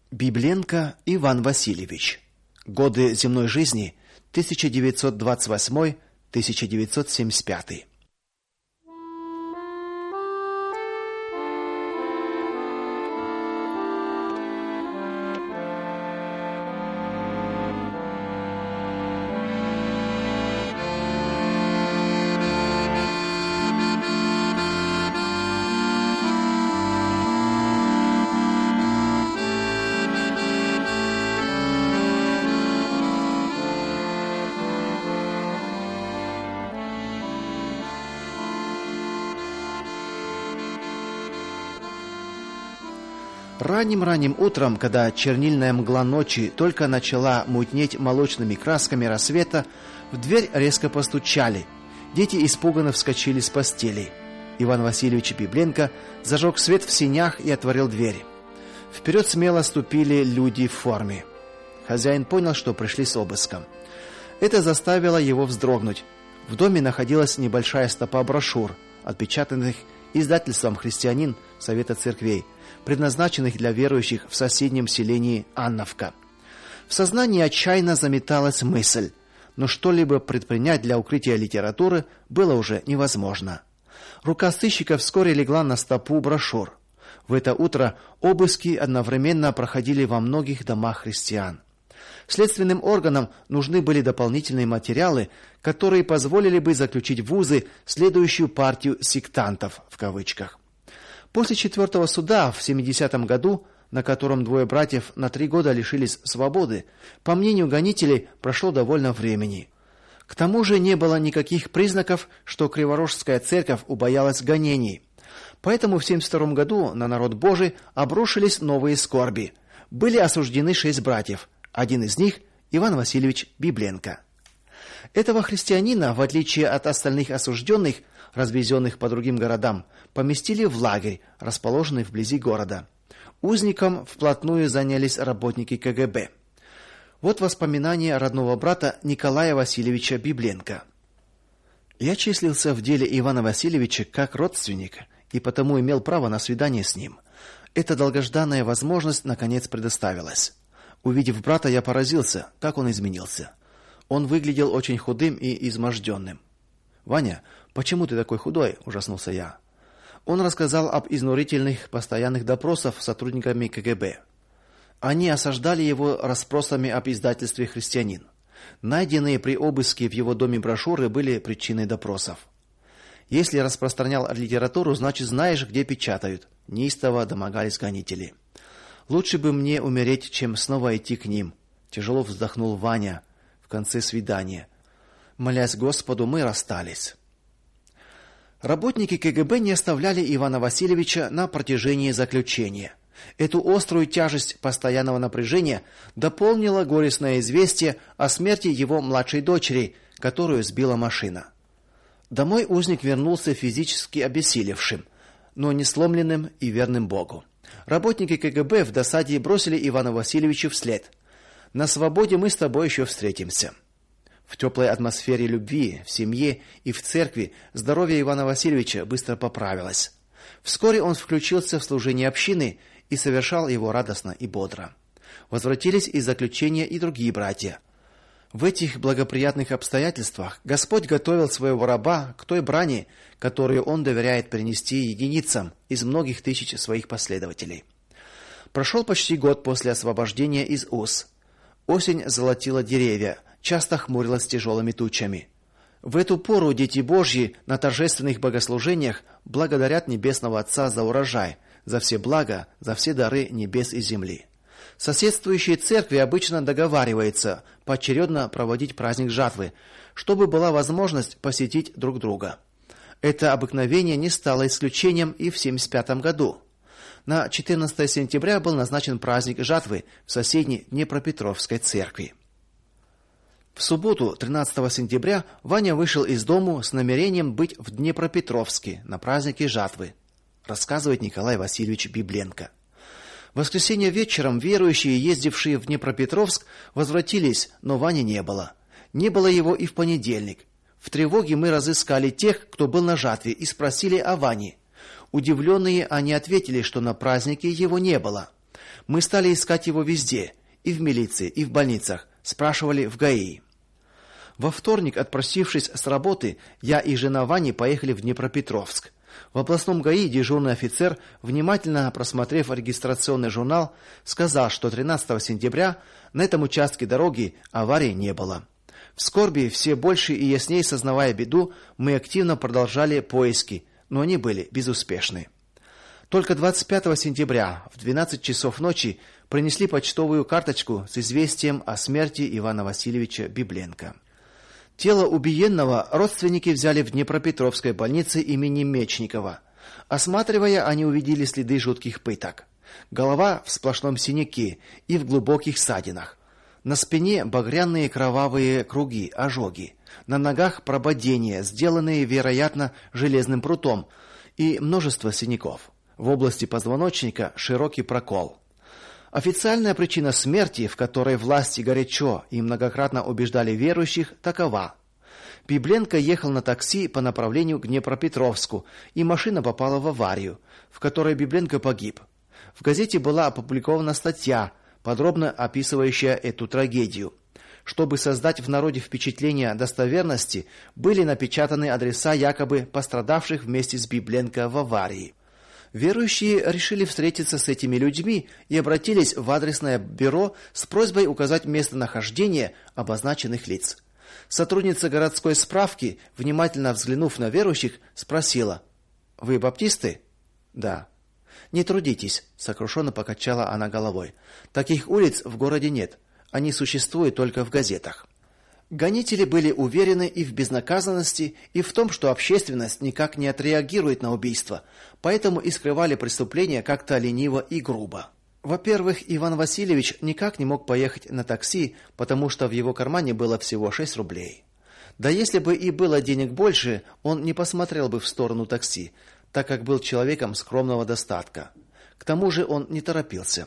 Библенко Иван Васильевич. Годы земной жизни 1928-1975. Ранним утром, когда чернильная мгла ночи только начала мутнеть молочными красками рассвета, в дверь резко постучали. Дети испуганно вскочили с постелей. Иван Васильевич Библенко зажег свет в сенях и отворил дверь. Вперед смело ступили люди в форме. Хозяин понял, что пришли с обыском. Это заставило его вздрогнуть. В доме находилась небольшая стопа брошюр, отпечатанных издательством «Христианин» Совета церквей, предназначенных для верующих в соседнем селении Анновка. В сознании отчаянно заметалась мысль, но что-либо предпринять для укрытия литературы было уже невозможно. Рука сыщика вскоре легла на стопу брошюр. В это утро обыски одновременно проходили во многих домах христиан. Следственным органам нужны были дополнительные материалы, которые позволили бы заключить в узы следующую партию сектантов в кавычках. После 4-го суда в 70-м году, на котором двое братьев на 3 года лишились свободы, по мнению гонителей, прошло довольно времени. К тому же не было никаких признаков, что Криворожская церковь убоялась гонений. Поэтому в 72-м году на народ Божий обрушились новые скорби. Были осуждены 6 братьев. Один из них Иван Васильевич Библенко. Этого христианина, в отличие от остальных осужденных, развезенных по другим городам, поместили в лагерь, расположенный вблизи города. Узником вплотную занялись работники КГБ. Вот воспоминания родного брата Николая Васильевича Библенко. Я числился в деле Ивана Васильевича как родственник и потому имел право на свидание с ним. Эта долгожданная возможность наконец предоставилась. Увидев брата, я поразился, как он изменился. Он выглядел очень худым и изможденным. "Ваня, почему ты такой худой?" ужаснулся я. Он рассказал об изнурительных постоянных допросах с сотрудниками КГБ. Они осаждали его расспросами об издательстве «Христианин». Найденные при обыске в его доме брошюры были причиной допросов. "Если распространял литературу, значит, знаешь, где печатают", неистово домогались гонители. "Лучше бы мне умереть, чем снова идти к ним", тяжело вздохнул Ваня в конце свидания. Молясь Господу, мы расстались. Работники КГБ не оставляли Ивана Васильевича на протяжении заключения. Эту острую тяжесть постоянного напряжения дополнило горестное известие о смерти его младшей дочери, которую сбила машина. Домой узник вернулся физически обессилевшим, но не сломленным и верным Богу. Работники КГБ в досаде бросили Ивана Васильевича вслед. "На свободе мы с тобой еще встретимся". В теплой атмосфере любви, в семье и в церкви здоровье Ивана Васильевича быстро поправилось. Вскоре он включился в служение общины и совершал его радостно и бодро. Возвратились из заключения и другие братья. В этих благоприятных обстоятельствах Господь готовил своего раба к той брани, которую он доверяет принести единицам из многих тысяч своих последователей. Прошел почти год после освобождения из уз. Осень золотила деревья, часто хмурилась тяжелыми тучами. В эту пору дети Божьи на торжественных богослужениях благодарят Небесного Отца за урожай, за все блага, за все дары небес и земли. Соседствующие церкви обычно договариваются поочередно проводить праздник жатвы, чтобы была возможность посетить друг друга. Это обыкновение не стало исключением и в 75 году. На 14 сентября был назначен праздник жатвы в соседней Днепропетровской церкви. В субботу, 13 сентября, Ваня вышел из дому с намерением быть в Днепропетровске на празднике жатвы, рассказывает Николай Васильевич Библенко. В воскресенье вечером верующие, ездившие в Днепропетровск, возвратились, но Вани не было. Не было его и в понедельник. В тревоге мы разыскали тех, кто был на жатве, и спросили о Ване. Удивленные они ответили, что на празднике его не было. Мы стали искать его везде, и в милиции, и в больницах, спрашивали в ГАИ. Во вторник, отпросившись с работы, я и жена Вани поехали в Днепропетровск. В областном ГАИ дежурный офицер, внимательно просмотрев регистрационный журнал, сказал, что 13 сентября на этом участке дороги аварии не было. В скорби, все больше и яснее сознавая беду, мы активно продолжали поиски, но они были безуспешны. Только 25 сентября в 12 часов ночи принесли почтовую карточку с известием о смерти Ивана Васильевича Библенко. Тело убиенного родственники взяли в Днепропетровской больнице имени Мечникова. Осматривая, они увидели следы жутких пыток. Голова в сплошном синяке и в глубоких ссадинах. На спине багряные кровавые круги, ожоги. На ногах прободения, сделанные, вероятно, железным прутом, и множество синяков. В области позвоночника широкий прокол. Официальная причина смерти, в которой власти горячо и многократно убеждали верующих, такова: Библенко ехал на такси по направлению к Днепропетровску, и машина попала в аварию, в которой Библенко погиб. В газете была опубликована статья, подробно описывающая эту трагедию. Чтобы создать в народе впечатление достоверности, были напечатаны адреса якобы пострадавших вместе с Библенко в аварии. Верующие решили встретиться с этими людьми и обратились в адресное бюро с просьбой указать местонахождение обозначенных лиц. Сотрудница городской справки, внимательно взглянув на верующих, спросила: "Вы баптисты?" "Да". "Не трудитесь", сокрушенно покачала она головой. "Таких улиц в городе нет. Они существуют только в газетах". Гонители были уверены и в безнаказанности, и в том, что общественность никак не отреагирует на убийство, поэтому и скрывали преступление как-то лениво и грубо. Во-первых, Иван Васильевич никак не мог поехать на такси, потому что в его кармане было всего 6 рублей. Да если бы и было денег больше, он не посмотрел бы в сторону такси, так как был человеком скромного достатка. К тому же он не торопился.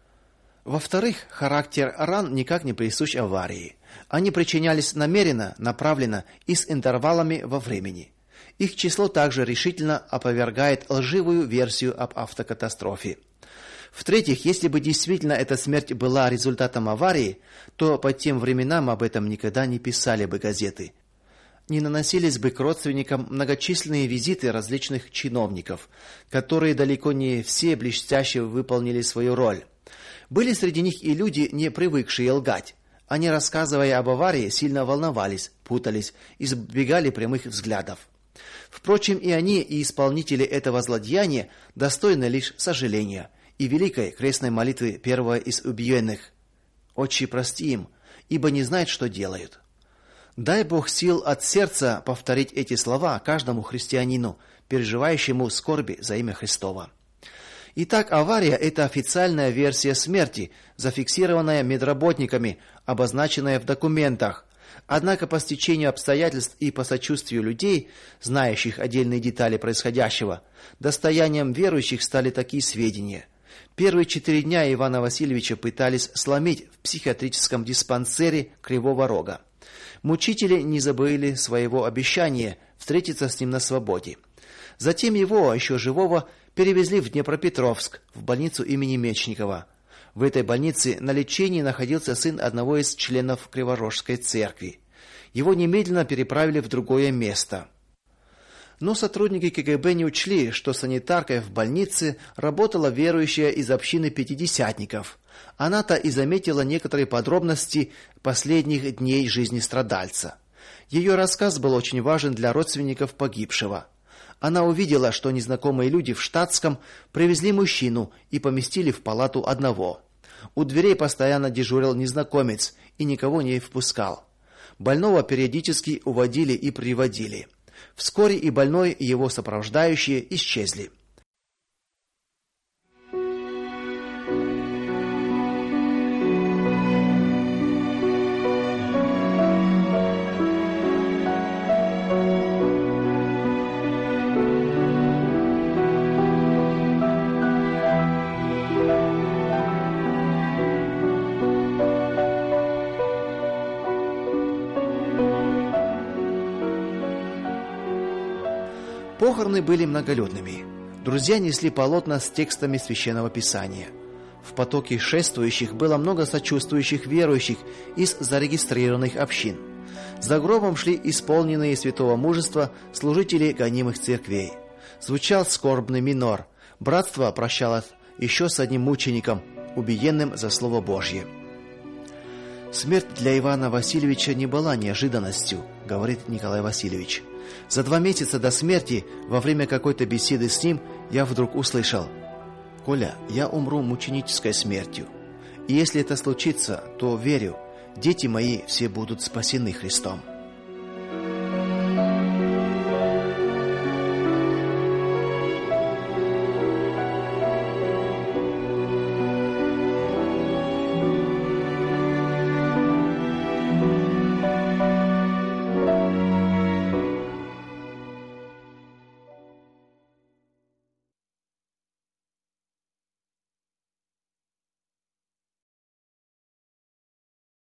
Во-вторых, характер ран никак не присущ аварии. Они причинялись намеренно, направленно и с интервалами во времени. Их число также решительно опровергает лживую версию об автокатастрофе. В-третьих, если бы действительно эта смерть была результатом аварии, то по тем временам об этом никогда не писали бы газеты. Не наносились бы к родственникам многочисленные визиты различных чиновников, которые далеко не все блестяще выполнили свою роль. Были среди них и люди, не привыкшие лгать. Они, рассказывая об аварии, сильно волновались, путались, избегали прямых взглядов. Впрочем, и они, и исполнители этого злодеяния достойны лишь сожаления и великой крестной молитвы первого из убиенных: «Отче, прости им, ибо не знают, что делают». Дай Бог сил от сердца повторить эти слова каждому христианину, переживающему скорби за имя Христово. Итак, авария – это официальная версия смерти, зафиксированная медработниками, обозначенная в документах. Однако по стечению обстоятельств и по сочувствию людей, знающих отдельные детали происходящего, достоянием верующих стали такие сведения. Первые 4 дня Ивана Васильевича пытались сломить в психиатрическом диспансере Кривого Рога. Мучители не забыли своего обещания встретиться с ним на свободе. Затем его, еще живого, перевезли в Днепропетровск, в больницу имени Мечникова. В этой больнице на лечении находился сын одного из членов Криворожской церкви. Его немедленно переправили в другое место. Но сотрудники КГБ не учли, что санитаркой в больнице работала верующая из общины пятидесятников. Она-то и заметила некоторые подробности последних дней жизни страдальца. Ее рассказ был очень важен для родственников погибшего. Она увидела, что незнакомые люди в штатском привезли мужчину и поместили в палату одного. У дверей постоянно дежурил незнакомец и никого не впускал. Больного периодически уводили и приводили. Вскоре и больной, и его сопровождающие исчезли. Похороны были многолюдными. Друзья несли полотна с текстами священного писания. В потоке шествующих было много сочувствующих верующих из зарегистрированных общин. За гробом шли исполненные святого мужества служители гонимых церквей. Звучал скорбный минор. Братство прощалось еще с одним мучеником, убиенным за Слово Божье. Смерть для Ивана Васильевича не была неожиданностью, говорит Николай Васильевич. За 2 месяца до смерти, во время какой-то беседы с ним, я вдруг услышал: «Коля, я умру мученической смертью. И если это случится, то верю, дети мои все будут спасены Христом».